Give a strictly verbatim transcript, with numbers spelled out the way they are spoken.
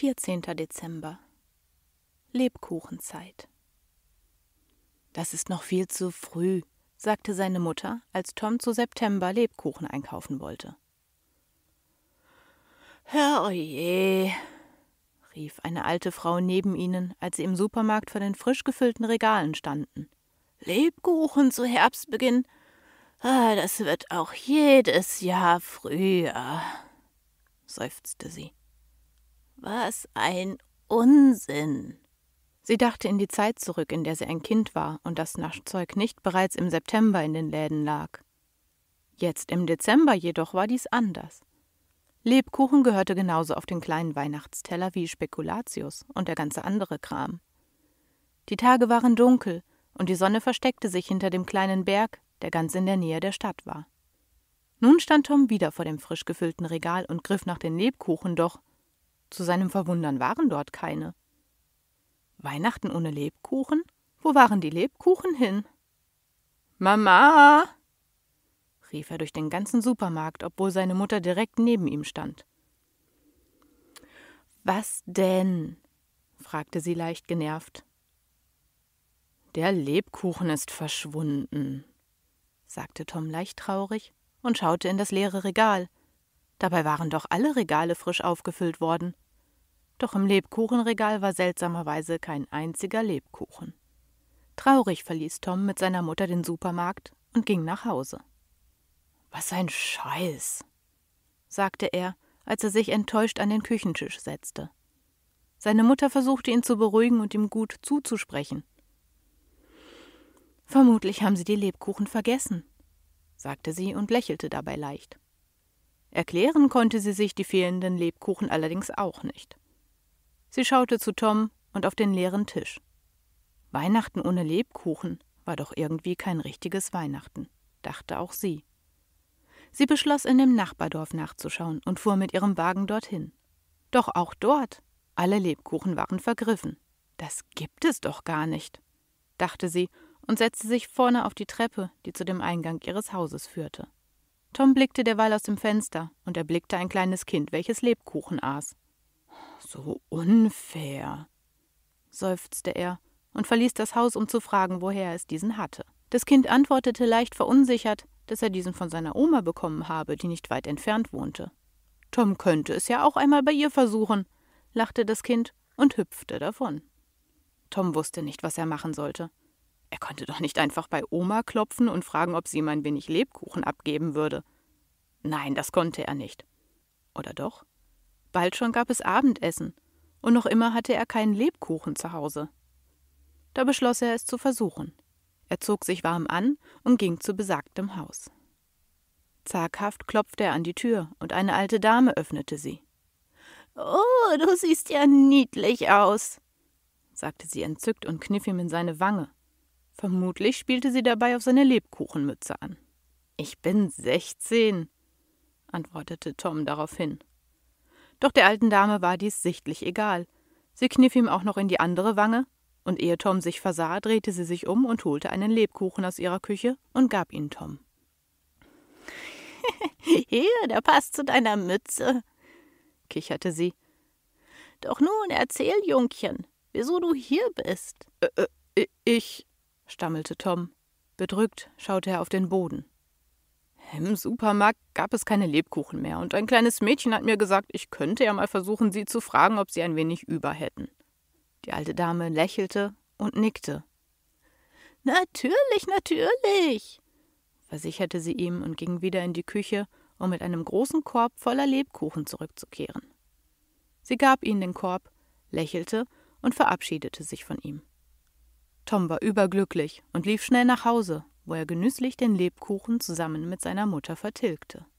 vierzehnter Dezember. Lebkuchenzeit. »Das ist noch viel zu früh«, sagte seine Mutter, als Tom zu September Lebkuchen einkaufen wollte. »Herrje«, rief eine alte Frau neben ihnen, als sie im Supermarkt vor den frisch gefüllten Regalen standen. »Lebkuchen zu Herbstbeginn? Ah, das wird auch jedes Jahr früher«, seufzte sie. »Was ein Unsinn!« Sie dachte in die Zeit zurück, in der sie ein Kind war und das Naschzeug nicht bereits im September in den Läden lag. Jetzt im Dezember jedoch war dies anders. Lebkuchen gehörte genauso auf den kleinen Weihnachtsteller wie Spekulatius und der ganze andere Kram. Die Tage waren dunkel und die Sonne versteckte sich hinter dem kleinen Berg, der ganz in der Nähe der Stadt war. Nun stand Tom wieder vor dem frisch gefüllten Regal und griff nach den Lebkuchen, doch zu seinem Verwundern waren dort keine. Weihnachten ohne Lebkuchen? Wo waren die Lebkuchen hin? »Mama«, rief er durch den ganzen Supermarkt, obwohl seine Mutter direkt neben ihm stand. »Was denn?« fragte sie leicht genervt. »Der Lebkuchen ist verschwunden«, sagte Tom leicht traurig und schaute in das leere Regal. Dabei waren doch alle Regale frisch aufgefüllt worden. Doch im Lebkuchenregal war seltsamerweise kein einziger Lebkuchen. Traurig verließ Tom mit seiner Mutter den Supermarkt und ging nach Hause. »Was ein Scheiß«, sagte er, als er sich enttäuscht an den Küchentisch setzte. Seine Mutter versuchte ihn zu beruhigen und ihm gut zuzusprechen. »Vermutlich haben Sie die Lebkuchen vergessen«, sagte sie und lächelte dabei leicht. Erklären konnte sie sich die fehlenden Lebkuchen allerdings auch nicht. Sie schaute zu Tom und auf den leeren Tisch. Weihnachten ohne Lebkuchen war doch irgendwie kein richtiges Weihnachten, dachte auch sie. Sie beschloss, in dem Nachbardorf nachzuschauen und fuhr mit ihrem Wagen dorthin. Doch auch dort, alle Lebkuchen waren vergriffen. Das gibt es doch gar nicht, dachte sie und setzte sich vorne auf die Treppe, die zu dem Eingang ihres Hauses führte. Tom blickte derweil aus dem Fenster und erblickte ein kleines Kind, welches Lebkuchen aß. »So unfair«, seufzte er und verließ das Haus, um zu fragen, woher es diesen hatte. Das Kind antwortete leicht verunsichert, dass er diesen von seiner Oma bekommen habe, die nicht weit entfernt wohnte. Tom könnte es ja auch einmal bei ihr versuchen, lachte das Kind und hüpfte davon. Tom wusste nicht, was er machen sollte. Er konnte doch nicht einfach bei Oma klopfen und fragen, ob sie ihm ein wenig Lebkuchen abgeben würde. Nein, das konnte er nicht. Oder doch? Bald schon gab es Abendessen, und noch immer hatte er keinen Lebkuchen zu Hause. Da beschloss er, es zu versuchen. Er zog sich warm an und ging zu besagtem Haus. Zaghaft klopfte er an die Tür, und eine alte Dame öffnete sie. »Oh, du siehst ja niedlich aus«, sagte sie entzückt und kniff ihm in seine Wange. Vermutlich spielte sie dabei auf seine Lebkuchenmütze an. »Ich bin sechzehn«, antwortete Tom daraufhin. Doch der alten Dame war dies sichtlich egal. Sie kniff ihm auch noch in die andere Wange, und ehe Tom sich versah, drehte sie sich um und holte einen Lebkuchen aus ihrer Küche und gab ihn Tom. »Hier, der passt zu deiner Mütze«, kicherte sie. »Doch nun erzähl, Jungchen, wieso du hier bist.« Äh, äh, ich, stammelte Tom. Bedrückt schaute er auf den Boden. Im Supermarkt gab es keine Lebkuchen mehr, und ein kleines Mädchen hat mir gesagt, ich könnte ja mal versuchen, sie zu fragen, ob sie ein wenig über hätten. Die alte Dame lächelte und nickte. »Natürlich, natürlich«, versicherte sie ihm und ging wieder in die Küche, um mit einem großen Korb voller Lebkuchen zurückzukehren. Sie gab ihm den Korb, lächelte und verabschiedete sich von ihm. Tom war überglücklich und lief schnell nach Hause, wo er genüsslich den Lebkuchen zusammen mit seiner Mutter vertilgte.